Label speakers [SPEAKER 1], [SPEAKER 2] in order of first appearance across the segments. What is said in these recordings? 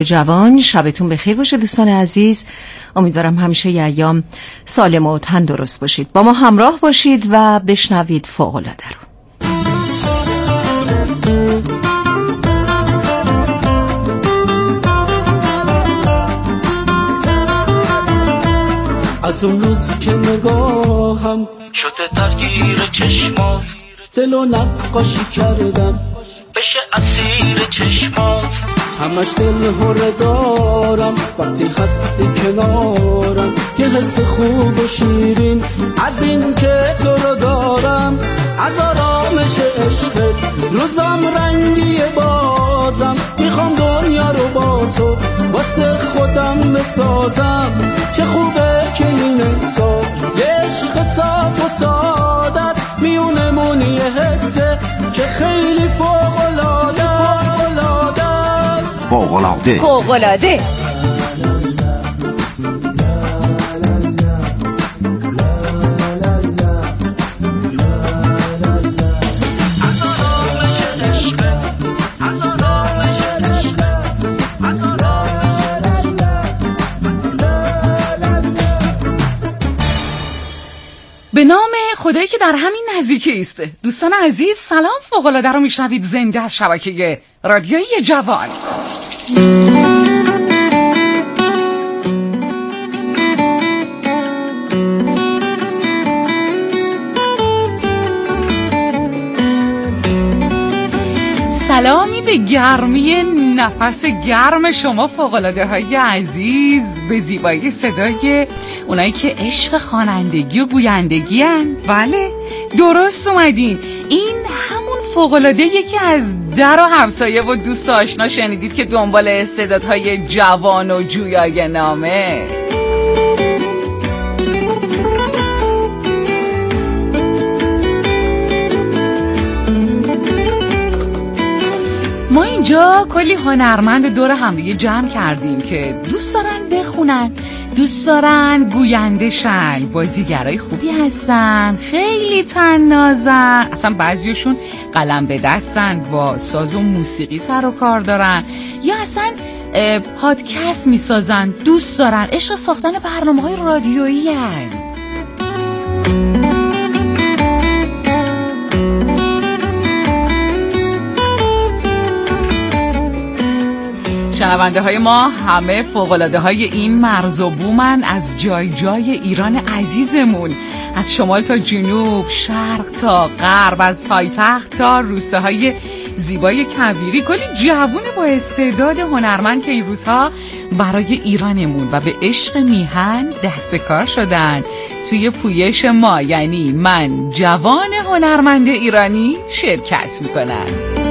[SPEAKER 1] جوان. شبتون بخیر باشه دوستان عزیز. امیدوارم همیشه ی ایام سالم و تندرست باشید. با ما همراه باشید و بشنوید فوق‌العاده رو.
[SPEAKER 2] از اون روز که نگاهم شده درگیر چشمات، دل و نقاشی کردم بشه اسیر چشمات، همش دل هره دارم وقتی هستی کنارم، یه حس خوب و شیرین از این که تو رو دارم، از آرامش عشقت روزم رنگی بازم، میخوام دنیا رو با تو واسه خودم بسازم، چه خوبه که این احساس یه عشق صاف و ساده است، میونمون یه حسه که خیلی فوق‌العاده است.
[SPEAKER 3] فوق‌العاده
[SPEAKER 1] فوق‌العاده
[SPEAKER 4] به نام خدایی که در همین نزدیکی ایسته. دوستان عزیز سلام، فوق‌العاده رو میشنوید زنده از شبکه رادیویی جوان. سلامی به گرمی نفس گرم شما فوق‌العاده های عزیز، به زیبایی صدای اونایی که عشق خوانندگی و گویندگی هن. بله درست اومدین، این همون فوق‌العاده که از در و همسایه و دوست آشنا شنیدید که دنبال استعدادهای جوان و جویای نامه. ما اینجا کلی هنرمند دور همدیگه جمع کردیم که دوست دارن بخونن، دوست دارن گوینده شن، بازیگرای خوبی هستن، خیلی طنازن، اصلا بعضیشون قلم به دستن، با ساز و موسیقی سر و کار دارن، یا اصلا پادکست میسازن، دوست دارن، عشق ساختن برنامه‌های رادیویی هن. شنونده های ما همه فوق‌العاده های این مرز و بومن، از جای جای ایران عزیزمون، از شمال تا جنوب، شرق تا غرب، از پایتخت تا روستاهای زیبای کویری، کلی جوون با استعداد هنرمند که این روزها برای ایرانمون و به عشق میهن دست به کار شدن توی پویش ما، یعنی من جوان هنرمند ایرانی، شرکت میکنن.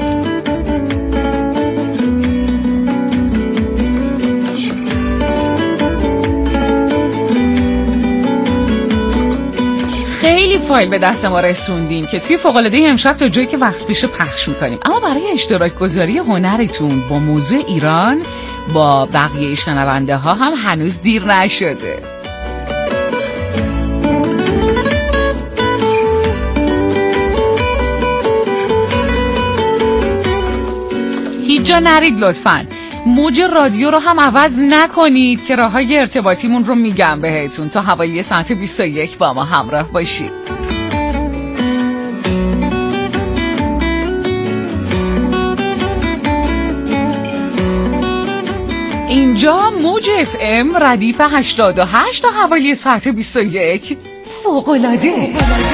[SPEAKER 4] خیلی فایل به دست ما رسوندین که توی فوق‌العاده امشب تا جایی که وقت بشه پخش میکنیم، اما برای اشتراک گذاری هنرتون با موضوع ایران با بقیه شنونده ها هم هنوز دیر نشده. هیچ جا نرید لطفاً، موج رادیو رو هم عوض نکنید که راه‌های ارتباطیمون رو میگم بهتون، تا حوالی ساعت 21 با ما همراه باشید. اینجا موج FM ردیف 88 تا حوالی ساعت 21 فوق‌العاده.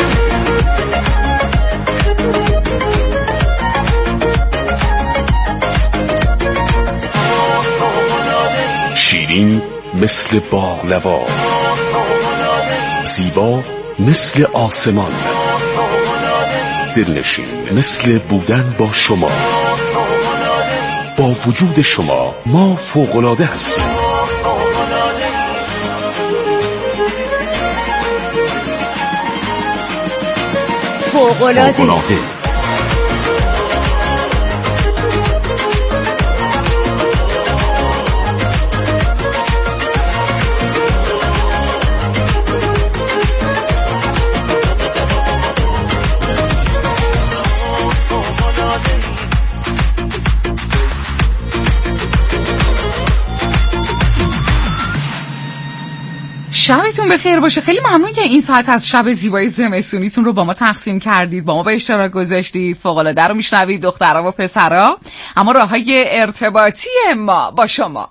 [SPEAKER 5] شیرین مثل باقلوا، زیبا مثل آسمان، دلنشین مثل بودن با شما. با وجود شما ما فوق‌العاده هستیم.
[SPEAKER 1] فوق‌العاده.
[SPEAKER 4] شبتون بخیر باشه. خیلی ممنون که این ساعت از شب زیبای زمستونیتون رو با ما تقسیم کردید، با ما به اشتراک گذاشتید. فوق‌العاده رو میشنوید دخترها و پسرها. اما راههای ارتباطی ما با شما.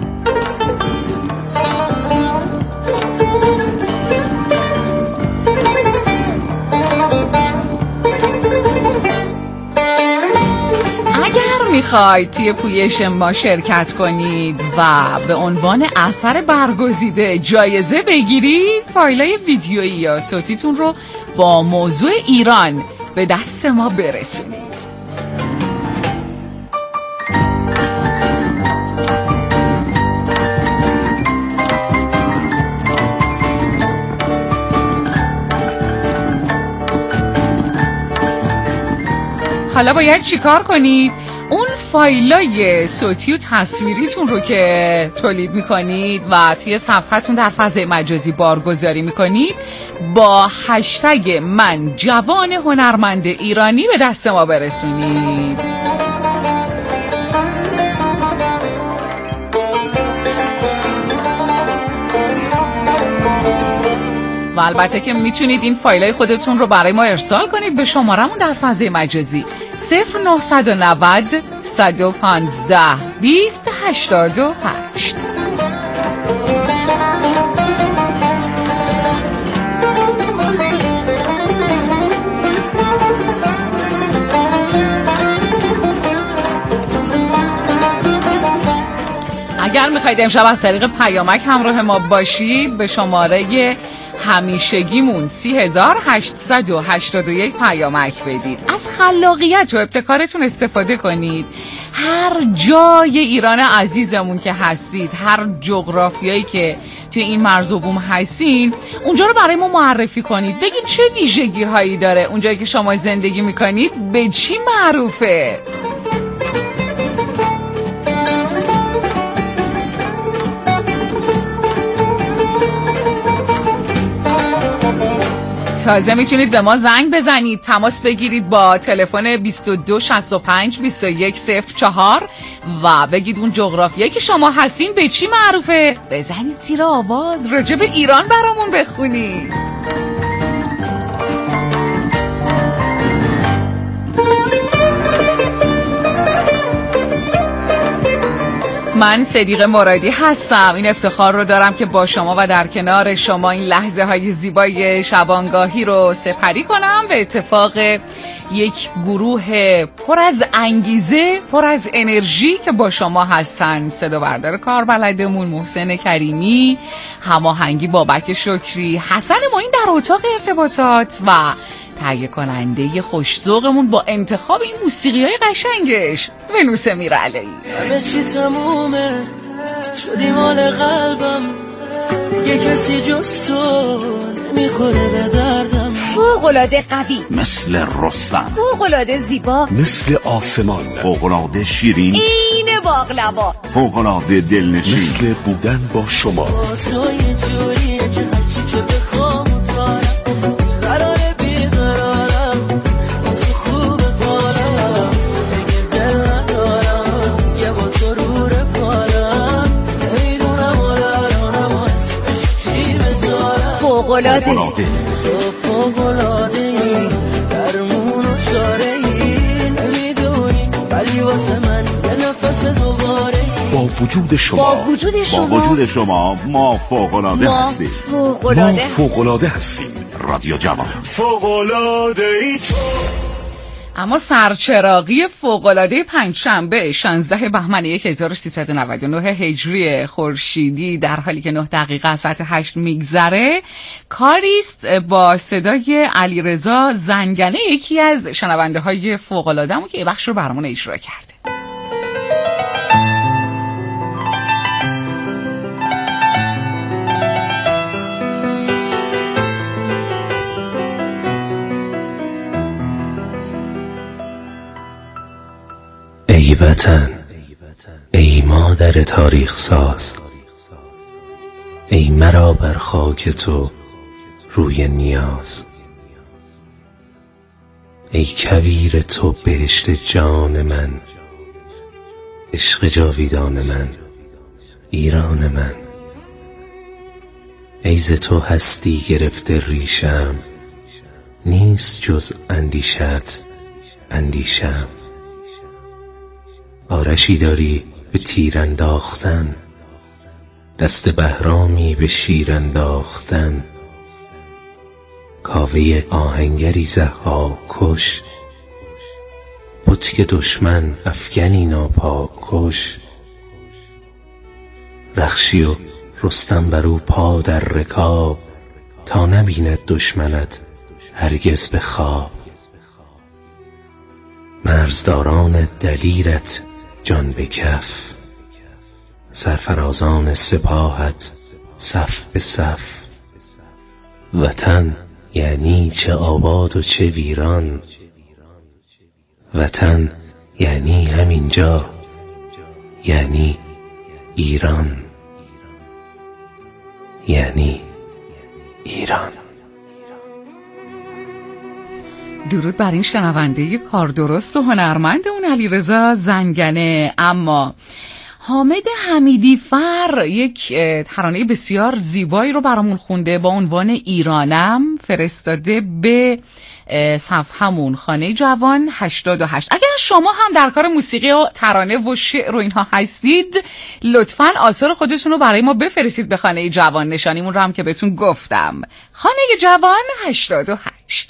[SPEAKER 4] میخواید توی پویش ما شرکت کنید و به عنوان اثر برگزیده جایزه بگیرید، فایلای ویدیویی یا صوتیتون رو با موضوع ایران به دست ما برسونید. حالا باید چیکار کنید؟ اون فایلای صوتی و تصویریتون رو که تولید میکنید و توی صفحتون در فضای مجازی بارگذاری میکنید با هشتگ من جوان هنرمند ایرانی به دست ما برسونید. و البته که میتونید این فایلای خودتون رو برای ما ارسال کنید به شمارمون در فضای مجازی 0990 115 2088. اگر میخواید امشب از طریق پیامک همراه ما باشید به شماره همیشگیمون 3881 پیامک بدید. از خلاقیت و ابتکارتون استفاده کنید. هر جای ایران عزیزمون که هستید، هر جغرافیایی که توی این مرز و بوم هستین، اونجا رو برای ما معرفی کنید. بگید چه ویژگی هایی داره اونجایی که شما زندگی میکنید، به چی معروفه. تازه میتونید به ما زنگ بزنید، تماس بگیرید با تلفن 2265 2104 و بگید اون جغرافیایی که شما هستین به چی معروفه. بزنید زیر آواز راجع به ایران برامون بخونید. من صدیقه مرادی هستم. این افتخار رو دارم که با شما و در کنار شما این لحظه های زیبای شبانگاهی رو سپری کنم به اتفاق یک گروه پر از انگیزه، پر از انرژی که با شما هستن. صدا بردار کاربلدمون محسن کریمی، هماهنگی بابک شکری، حسن معین در اتاق ارتباطات و تهیه کننده خوش‌ذوقمون با انتخاب این موسیقی‌های قشنگش ونوس میرعلایی.
[SPEAKER 2] همه چی تمومه، شدی مال قلبم، دیگه کسی جز تو نمیخوره به دردم.
[SPEAKER 3] فوق‌العاده قوی
[SPEAKER 6] مثل رستم،
[SPEAKER 3] فوق‌العاده زیبا
[SPEAKER 5] مثل آسمان،
[SPEAKER 6] فوق‌العاده شیرین
[SPEAKER 3] این باقلوا،
[SPEAKER 6] فوق‌العاده دلنشین،
[SPEAKER 5] مثل بودن با شما.
[SPEAKER 2] تو یه جوریه که هرچی که بخوام دارم، قراره بیقرارم، تو خوب بالم، دیگه دل ندارم، یه با تو رو رفارم، نمیدونم الانم اسمش چی بذارم.
[SPEAKER 3] فوق‌العاده
[SPEAKER 2] فوق‌العاده‌ای، درمون و شاره‌ای، نمیدونی ولی واسه من یه نفس دوباره.
[SPEAKER 5] با وجود شما،
[SPEAKER 3] با وجود شما
[SPEAKER 6] ما فوق‌العاده هستیم.
[SPEAKER 5] ما فوق‌العاده هستیم.
[SPEAKER 6] رادیو جوان
[SPEAKER 2] فوق‌العاده‌ای تو.
[SPEAKER 4] اما سرچراغی فوق‌العاده پنجشنبه 16 بهمن 1399 هجری خورشیدی در حالی که 9 دقیقه از ساعت 8 میگذره، کاریست با صدای علیرضا زنگنه، یکی از شنونده های فوق‌العاده‌مون که این بخش رو برامون اجرا کرده.
[SPEAKER 7] ای وطن، ای مادر تاریخ ساز، ای مرا بر خاک تو روی نیاز، ای کویر تو بهشت جان من، عشق جاویدان من، ایران من. ای ز تو هستی گرفته ریشم، نیست جز اندیشت اندیشم. آرشی داری به تیر انداختن، دست بهرامی به شیر انداختن. کاوه آهنگری ضحاک کش، بتک دشمن افگنی ناپاک کش. رخشی و رستم بر او پا در رکاب، تا نبیند دشمنت هرگز به خواب. مرزداران دلیرت جان به کف، سرفرازان سپاهت صف به صف. وطن یعنی چه آباد و چه ویران، وطن یعنی همینجا، یعنی ایران، یعنی ایران.
[SPEAKER 4] درود بر این شنونده کاردرست و هنرمندمون علیرضا زنگنه. اما حامد حمیدی فر یک ترانه بسیار زیبایی رو برامون خونده با عنوان ایرانم، فرستاده به صفحمون خانه جوان 88. اگر شما هم در کار موسیقی و ترانه و شعر و اینها هستید، لطفاً آثار خودتون رو برای ما بفرستید به خانه جوان. نشانیمون رو هم که بهتون گفتم، خانه جوان 88.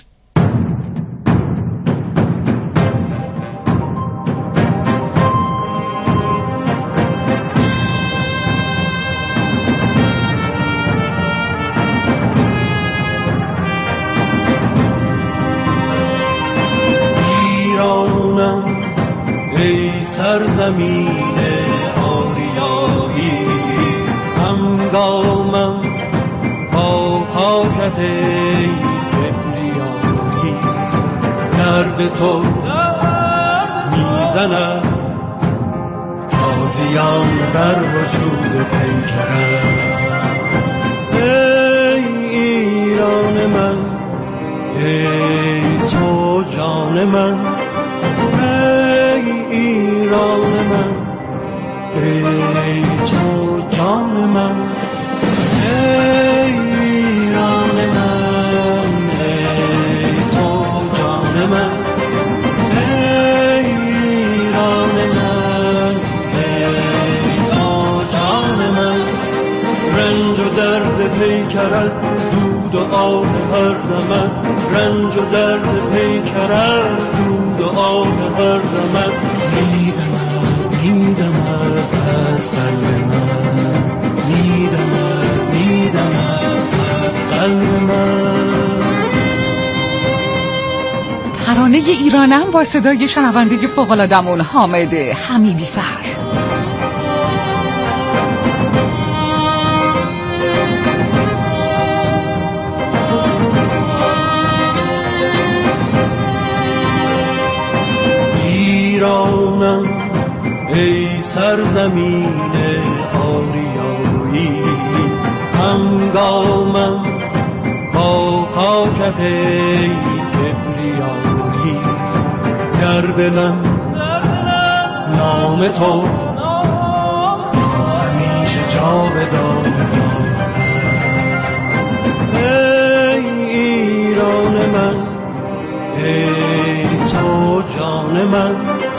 [SPEAKER 2] ای سرزمین آریایی، همگامم با خاکت ای کبریایی. درد تو میزند تازیان بر وجود پیکرم. ای ایران من، ای تو جان من، ایران من، ای تو جان من، ای ایران من، ای تو جان من، ای ایران من، ای تو جان من. رنج و درد پیکرت، دود و آه هر دمت، رنج و درد پیکرت، دود و آه هر دمت. میدمد از قلب من، میدمد از قلب من.
[SPEAKER 4] ترانه ایرانم با صدای شنونده فوق‌العاده‌مون حامد حمیدی فر.
[SPEAKER 2] ایرانم ای سرزمین آریایی، همگامم با خاکت ای کبریایی. در دلم نام تو همیشه جاودانه ماند. ای ایران من، ای تو جان من،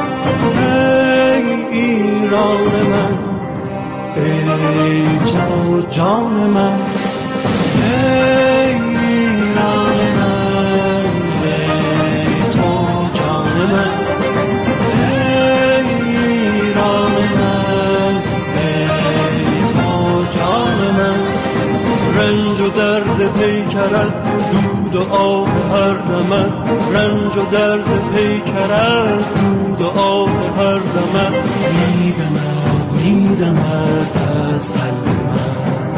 [SPEAKER 2] ای ایران من، ای تو جان من، ای ایران من، ای تو جان من، ای ایران من، ای تو جان من. رنج و درد پیکرت، دود و آه هر دمت، رنج و درد پیکرت، دود و آه هر دمت. میدمد از قلب من،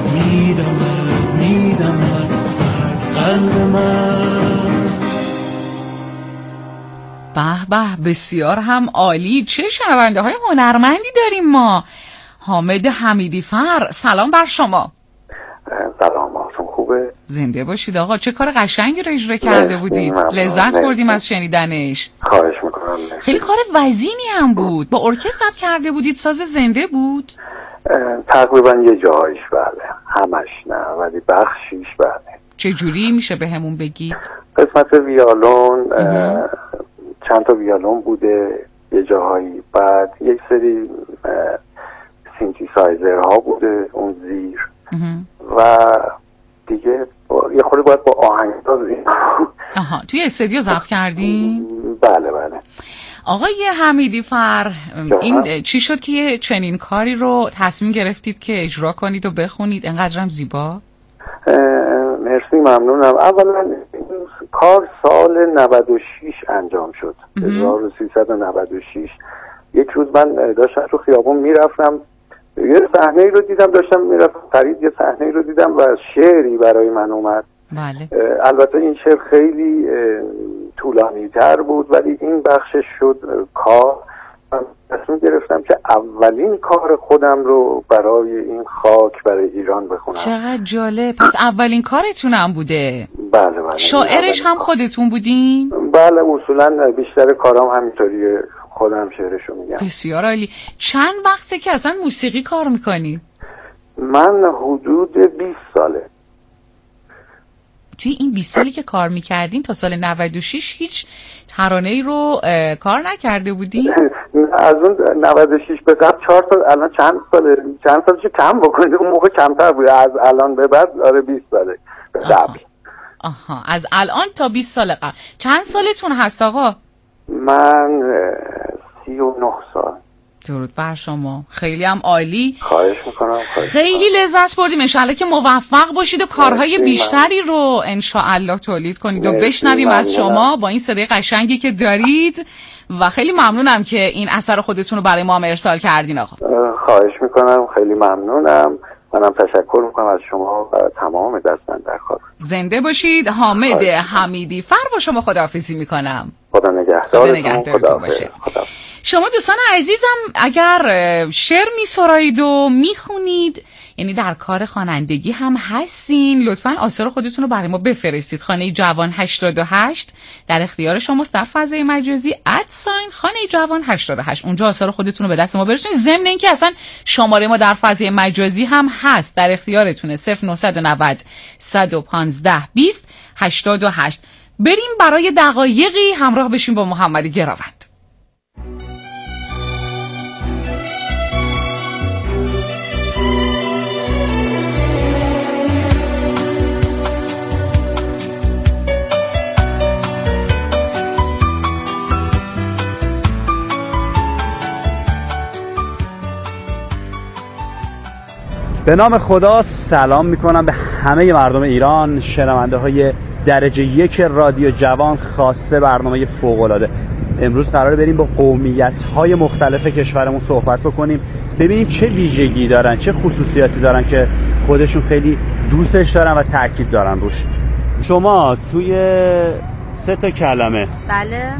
[SPEAKER 2] میدمد از قلب من.
[SPEAKER 4] به به، بسیار هم عالی. چه شنونده های هنرمندی داریم ما. حامد حمیدی فر، سلام بر شما.
[SPEAKER 8] سلام، حالتون خوبه؟
[SPEAKER 4] زنده باشید آقا. چه کار قشنگی رو اجرا کرده بودید، لذت بردیم از شنیدنش.
[SPEAKER 8] خواهش میکنم.
[SPEAKER 4] خیلی کار وزینی هم بود. با ارکستر کرده بودید؟ ساز زنده بود؟
[SPEAKER 8] تقریبا یه جایش بله. همش نه، ولی بخشیش بله.
[SPEAKER 4] چجوری میشه به همون بگی؟
[SPEAKER 8] قسمت ویالون چند تا ویالون بوده یه جاهایی، بعد یک سری سینتیسایزر ها بوده اون زیر و دیگه یه خورده باید با آهنگساز
[SPEAKER 4] توی استودیو ضبط کردین؟
[SPEAKER 8] بله بله.
[SPEAKER 4] آقای حمیدی فر، این چی شد که چنین کاری رو تصمیم گرفتید که اجرا کنید و بخونید؟ انقدرم زیبا؟
[SPEAKER 8] مرسی، ممنونم. اولا این کار سال 96 انجام شد، 1396. یک روز من داشتم تو خیابون میرفتم، یه صحنه‌ای رو دیدم، داشتم میرفتم خرید، یه صحنه‌ای رو دیدم و شعری برای من اومد.
[SPEAKER 4] بله.
[SPEAKER 8] البته این شعر خیلی طولانی تر بود، ولی این بخشش شد کار. من تصمیم گرفتم که اولین کار خودم رو برای این خاک، برای ایران بخونم.
[SPEAKER 4] چقدر جالب. پس اولین کارتونم بوده؟
[SPEAKER 8] بله بله.
[SPEAKER 4] شاعرش هم خودتون بودین؟
[SPEAKER 8] بله، اصولا بیشتر کارام همینطوریه، خودم شعرشو میگم.
[SPEAKER 4] بسیار عالی. چند وقته که اصلا موسیقی کار میکنی؟
[SPEAKER 8] من حدود 20 ساله.
[SPEAKER 4] توی این 20 سالی که کار میکردین تا سال 96 هیچ ترانه‌ای رو کار نکرده بودین؟
[SPEAKER 8] از اون 96 به قبل 4 سال، الان چند سالش کم بکنید، اون موقع کمتر بود، از الان به بعد 20 ساله قبل.
[SPEAKER 4] آها، از الان تا 20 سال قبل. چند سالتون هست آقا؟
[SPEAKER 8] من 39 سال.
[SPEAKER 4] درود بر شما، خیلی هم عالی.
[SPEAKER 8] خواهش میکنم.
[SPEAKER 4] خیلی لذت بردیم. انشالله که موفق باشید و کارهای بیشتری رو انشالله تولید کنید و بشنویم از شما با این صدای قشنگی که دارید و خیلی ممنونم که این اثر خودتون رو برای ما هم ارسال کردین آقا.
[SPEAKER 8] خواهش میکنم، خیلی ممنونم. منم تشکر میکنم از شما و تمام دست‌اندرکار.
[SPEAKER 4] زنده باشید. حامد حمیدی فر با شما خداحافظی میکنم.
[SPEAKER 8] خدا نگهدارتون باشه.
[SPEAKER 4] شما دوستان عزیزم اگر شعر میسرایید و میخونید، یعنی در کار خوانندگی هم هستین، لطفاً آثار خودتون رو برای ما بفرستید. خانه جوان 88 در اختیار شماست، در فضای مجازی خانه جوان 88. اونجا آثار خودتون رو به دست ما برسونید. ضمن اینکه اصلا شماره ما در فضای مجازی هم هست، در اختیارتونه. 0990 115 20 88. بریم برای دقایقی همراه بشیم با محمد گراوند.
[SPEAKER 9] به نام خدا سلام میکنم به همه مردم ایران، شنونده های درجه 1 رادیو جوان، خاصه برنامه فوق‌العاده. امروز قراره بریم با قومیت‌های مختلف کشورمون صحبت بکنیم، ببینیم چه ویژگی دارن، چه خصوصیاتی دارن که خودشون خیلی دوستش دارن و تاکید دارن روش. شما توی 3 تا کلمه
[SPEAKER 10] بله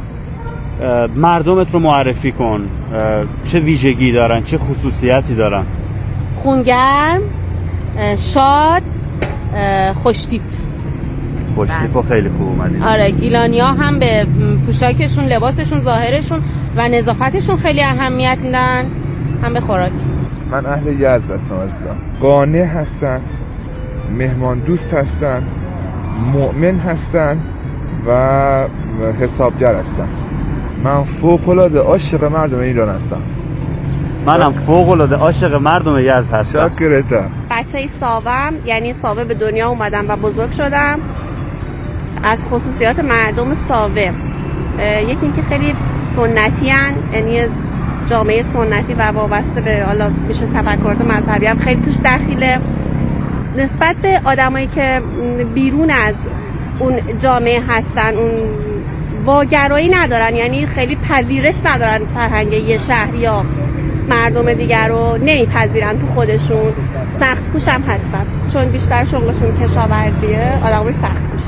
[SPEAKER 9] مردمت رو معرفی کن، چه ویژگی دارن، چه خصوصیاتی دارن؟
[SPEAKER 10] خونگرم، شاد، خوشتیپ.
[SPEAKER 9] خوشتیپ خیلی خوب اومدین.
[SPEAKER 10] آره، گیلانی‌ها هم به پوشاکشون، لباسشون، ظاهرشون و نظافتشون خیلی اهمیت میدن، هم به خوراک.
[SPEAKER 11] من اهل یزد هستم عزیزم. قانع هستن، مهمان دوست هستن، مؤمن هستن و حسابگر هستن. من فوق‌العاده عاشق مردم ایران هستم.
[SPEAKER 9] منم فوق‌العاده عاشق مردم یزد هستم.
[SPEAKER 11] شکرتم.
[SPEAKER 10] بچه ساوم، یعنی ساوه به دنیا اومدم و بزرگ شدم. از خصوصیات مردم ساوه یکی اینکه خیلی سنتی هن، یعنی جامعه سنتی و وابسته به حالا میشه تفکرات مذهبی هم خیلی توش دخیله. نسبت به آدمایی که بیرون از اون جامعه هستن، اون واگرایی ندارن، یعنی خیلی پذیرش ندارن فرهنگ یه شهر یا مردم دیگر رو نمیپذیرن تو خودشون. سخت کوش هم هستن، چون بیشتر شغلشون کشاورزیه، آدمای سخت کوش.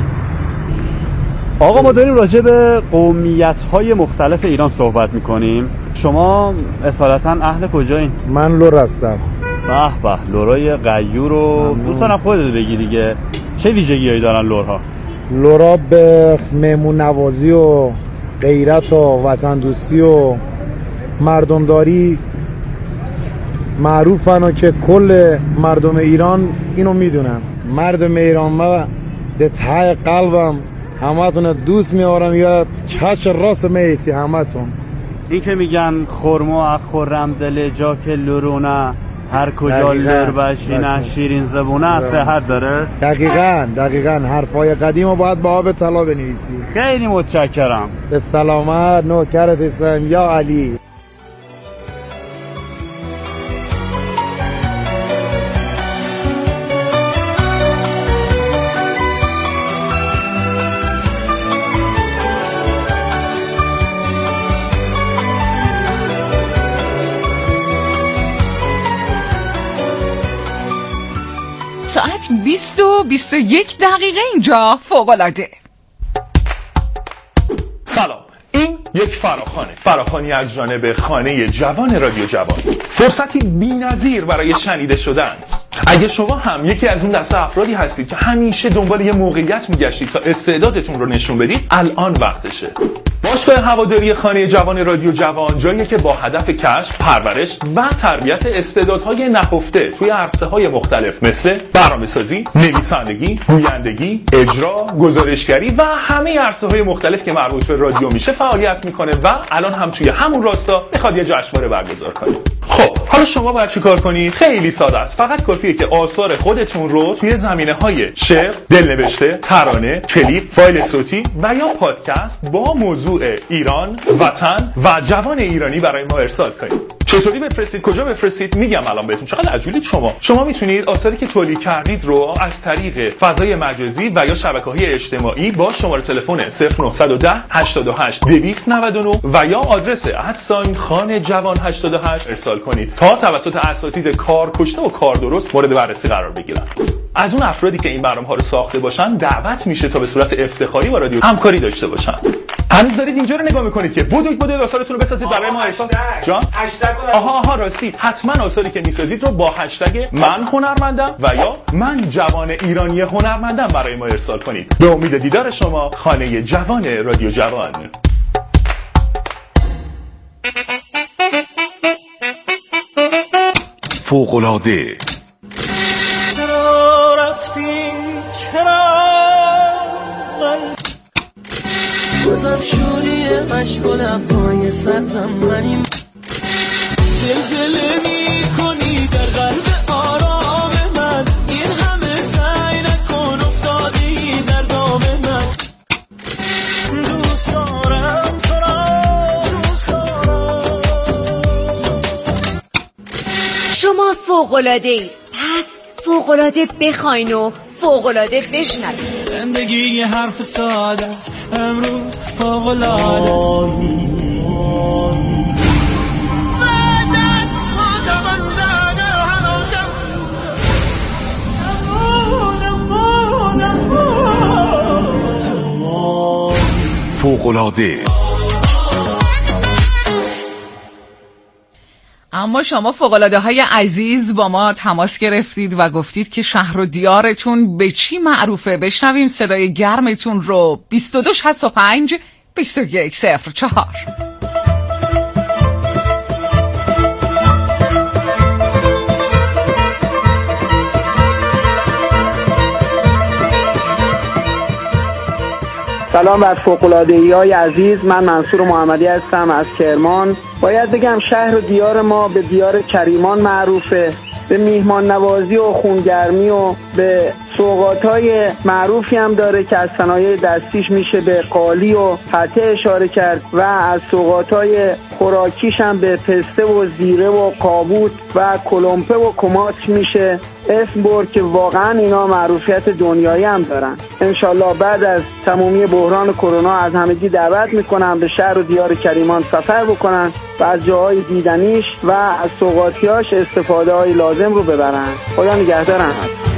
[SPEAKER 9] آقا ما داریم راجع به قومیت‌های مختلف ایران صحبت می‌کنیم. شما اصالتاً اهل کجایین؟
[SPEAKER 12] من لور هستم.
[SPEAKER 9] به به، لورای غیور رو دوستانم خودت بگی دیگه. چه ویژگی‌هایی دارن لورها؟
[SPEAKER 12] لورا به مهمون نوازی و غیرت و وطن دوستی و مردمداری معروفن و که کل مردم ایران اینو میدونن. مردم ایران، ما ده ته قلبم همتون دوست میارم، یا چش راست میسی همتون.
[SPEAKER 9] این که میگن خرما خورم دل جا که لرونه، هر کجا لر بشینه شیرین زبونه، صحت داره؟
[SPEAKER 12] دقیقاً حرفای قدیم رو باید با آب طلا بنویسی.
[SPEAKER 9] خیلی متشکرم.
[SPEAKER 12] به سلامت، نوکرت هستم یا علی.
[SPEAKER 4] ساعت 20:21 اینجا فوق‌العاده.
[SPEAKER 13] سلام، این یک فراخوانی از جانب خانه جوان رادیو جوان، فرصتی بی‌نظیر برای شنیده شدن. اگه شما هم یکی از اون دسته افرادی هستید که همیشه دنبال یه موقعیت میگشتید تا استعدادتون رو نشون بدید، الان وقتشه. باشگاه هواداری خانه جوان رادیو جوان جایی که با هدف کشف، پرورش و تربیت استعدادهای نهفته توی عرصه‌های مختلف مثل برنامه‌سازی، نویسندگی، گویندگی، اجرا، گزارشگری و همه عرصه‌های مختلف که مربوط به رادیو میشه فعالیت میکنه و الان هم توی همون راستا میخواد یه جشنواره برگزار کنه. خب حالا شما باید چیکار کنید؟ خیلی ساده است. فقط کافیه که آثار خودتون رو توی زمینه‌های شعر، دلنوشته، ترانه، کلیپ، فایل صوتی و یا پادکست با موضوع ایران، وطن و جوان ایرانی برای ما ارسال کنید. چطوری بفرستید؟ کجا بفرستید؟ میگم الان بهتون. چقدر عجولید شما میتونید آثاری که تولید کردید رو از طریق فضای مجازی و یا شبکه‌های اجتماعی با شماره تلفن 0910 88 299 و یا آدرس @خانه جوان 88 ارسال کنید تا توسط اساتید کار کشته و کار درست مورد بررسی قرار بگیرن. از اون افرادی که این برنامه‌ها رو ساخته باشن دعوت میشه تا به صورت افتخاری با رادیو همکاری داشته باشن. هنوز دارید اینجا رو نگاه میکنید که بدوید آثارتون رو بسازید برای ما ارسال. جان آها راستی، حتما آثاری که میسازید رو با هشتگ من هنرمندم و یا من جوان ایرانی هنرمندم برای ما ارسال کنید. به امید دیدار شما، خانه جوان رادیو جوان.
[SPEAKER 5] فوق‌العاده.
[SPEAKER 2] چرا رفتی؟ چرا من گذار شوری مشغولم پای سرم منیم زلزله می کنی در قلب آرام من این همه سعی نکن افتادی در دام من دوست دارم تو را دوست دارم.
[SPEAKER 3] شما فوق‌العاده اید، پس فوق‌العاده بخواین و فوق‌العاده بشنوید.
[SPEAKER 2] زندگی یه حرف ساده است، امروز فوق‌العاده
[SPEAKER 5] فوق‌العاده.
[SPEAKER 4] اما شما فوق‌العاده‌های عزیز با ما تماس گرفتید و گفتید که شهر و دیارتون به چی معروفه. بشنویم صدای گرمتون رو. 2265 2104.
[SPEAKER 14] سلام بر فوق‌العاده‌ای عزیز، من منصور محمدی هستم از کرمان. باید بگم شهر و دیار ما به دیار کریمان معروفه، به میهمان نوازی و خونگرمی و به سوغات‌های معروفی هم داره که از صنایع دستیش میشه به قالی و پته اشاره کرد و از سوغات‌های خوراکیش هم به پسته و زیره و کابوت و کلمپه و کماچ میشه اسم برد که واقعا اینا معروفیت دنیایی هم دارن. انشالله بعد از تمامی بحران کرونا از همگی دعوت میکنم به شهر و دیار کریمان سفر بکنن و از جاهای دیدنیش و از سوغاتیاش استفاده های لازم رو ببرن. خدا نگهدارن.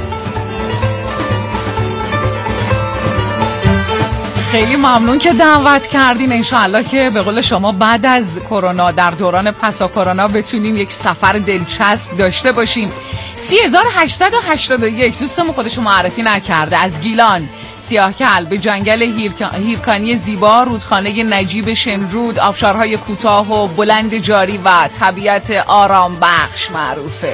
[SPEAKER 4] خیلی ممنون که دعوت کردین. انشاءالله که به قول شما بعد از کرونا در دوران پسا کرونا بتونیم یک سفر دلچسب داشته باشیم. 3881 دوستمون خودشو معرفی نکرده از گیلان. سیاهکل، به جنگل هیرکانی زیبا، رودخانه نجیب شنرود، آبشارهای کوتاه و بلند جاری و طبیعت آرام بخش معروفه.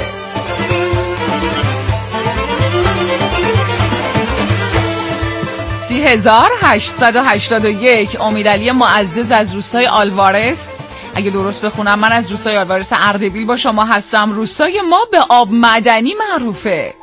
[SPEAKER 4] سی 3881 امیدعلی معزز از روستای آلوارس، اگه درست بخونم من از روستای آلوارس اردبیل با شما هستم. روستای ما به آب معدنی معروفه.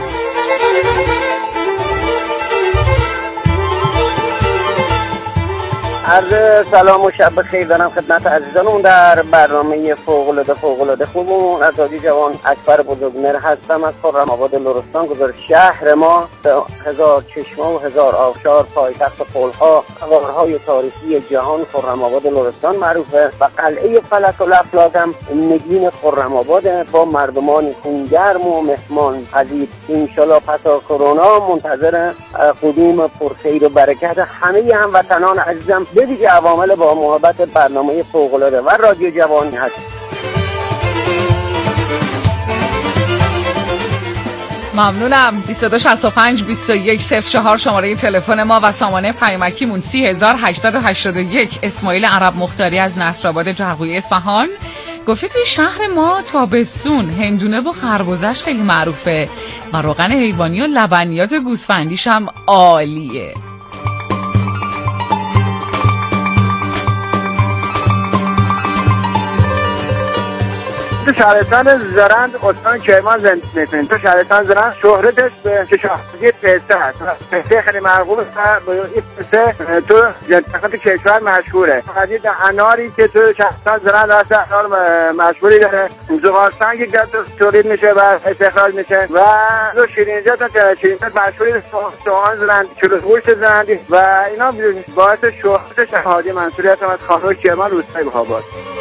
[SPEAKER 14] عرض سلام و شب بخیر دارم خدمت عزیزانمون در برنامه فوق‌العاده خوبمون. از رادیو جوان اکبر بزرگمهر هستم از خرم آباد لرستان. گذار شهر ما به هزار چشمه و هزار آبشار، پایتخت قل‌ها، غارهای تاریخی جهان خرم آباد لرستان معروفه و قلعه فلک الافلاک هم نگین خرم آباد با مردمان خونگرم و مهمان پذیر. انشالله پسا کرونا منتظر قدوم پرخیر و برکت همه هموطنان عزیزم به ویژه عوامل با محبت برنامه فوق‌العاده و رادیو جوان هست.
[SPEAKER 4] ممنونم. 2265 21 04 شماره تلفن ما و سامانه پیامکیمون 3881. اسماعیل عرب مختاری از نصرآباد جرقویی اصفهان گفته توی شهر ما تابستون هندونه و خربزه‌اش خیلی معروفه و روغن حیوانی و لبنیات گوسفندیش هم عالیه.
[SPEAKER 14] تو شهرستان زرند استان کرمان زندگی می‌کنیم. تو شهرستان زرند شهرتش به کشاورزی پسته هست. پسته خیلی مرغوب است و این پسته تو منطقه کشور مشهوره. حدید اناری که تو شهرستان زرند هست انار مشهوری داره. زغالسنگ یک دست تولید میشه و استخراج میشه و دو شیرینی‌جات مشهوری سوهان زرند، چلوگوشت زرندی و اینا باعث شهرت شهادی منصوری هستم از خانوش کرمان روستای بهاباد.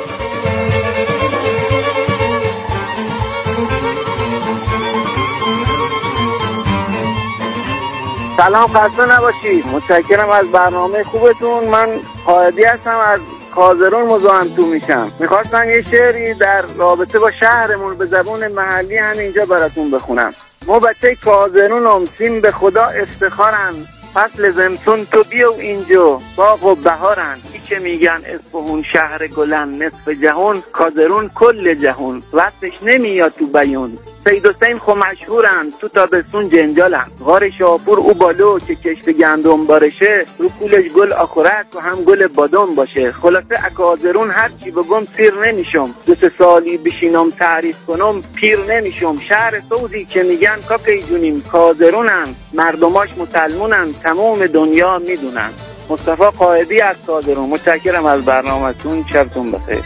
[SPEAKER 14] سلام، خسته نباشید. متشکرم از برنامه خوبتون. من قائدی هستم از کازرون مزاحمتون میشم. میخواستم یه شعری در رابطه با شهرمون به زبان محلی هم اینجا براتون بخونم. ما بچه کازرونم، سیم به خدا افتخارن، فصل زمستون تو بیو اینجا باغ و بهارن. ای که میگن اصفهون شهر گلن، نصف جهان کازرون کل جهان، وقتش نمیاد تو بیون. سید حسین خو مشهورن، تو تابستون جنجالن. غار شاپور او بالو که کشت گندم بارشه، رو کولش گل آخرت و هم گل بادام باشه. خلاصه اکازرون هر چی بگم سیر نمیشم، 2 سالی بشینم تعریف کنم پیر نمیشم. شهر سوزی که میگن کاکی جونیم، کازرونن مردماش مسلمونن، تمام دنیا میدونن. مصطفی قائدی از کازرون. متشکرم از برنامه‌تون. شبتون بخیر.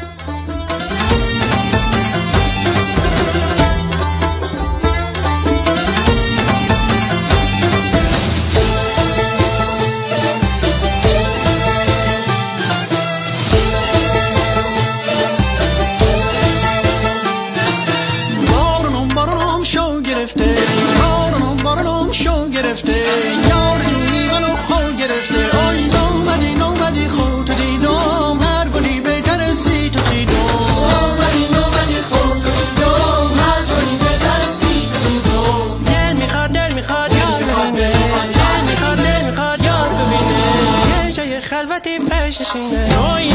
[SPEAKER 2] یار جونی منو خال گرفته، آی نامدی خود تو دیدم، هر گلی بهتر سی تو چیدم. نامدی خود تو دیدم، هر گلی بهتر سی تو چیدم. دل میخواد یار ببینه، دل میخواد یار ببینه، یه جای خلوتی پیش سینه.